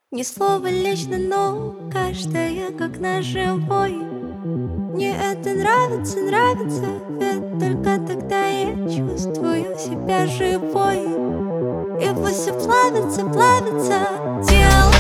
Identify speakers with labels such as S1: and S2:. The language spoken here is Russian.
S1: Ни слова лично, но каждая как ножевой. Мне это нравится, нравится, ведь только тогда я чувствую себя живой. И пусть все плавится, плавится тело.